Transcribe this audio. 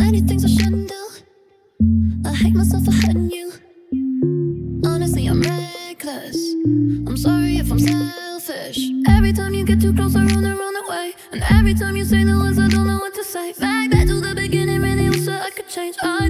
many things I shouldn't do. I hate myself for hurting you. Honestly, I'm reckless. I'm sorry if I'm selfish. Every time you get too close, I run away. And every time you say the words, I don't know what to say. Back to the beginning, really wish that I could change.